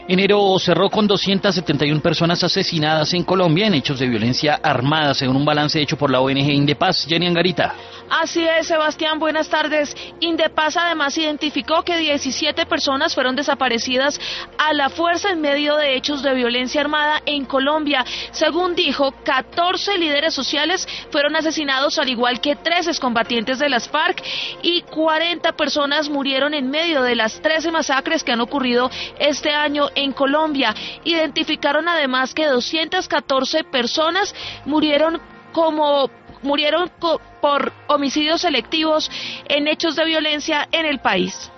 Enero cerró con 271 personas asesinadas en Colombia en hechos de violencia armada, según un balance hecho por la ONG Indepaz. Jenny Angarita. Así es, Sebastián, buenas tardes. Indepaz además identificó que 17 personas fueron desaparecidas a la fuerza en medio de hechos de violencia armada en Colombia. Según dijo, 14 líderes sociales fueron asesinados, al igual que 3 excombatientes de las FARC, y 40 personas murieron en medio de las 13 masacres que han ocurrido este año en Colombia. Identificaron además que 214 personas murieron por homicidios selectivos en hechos de violencia en el país.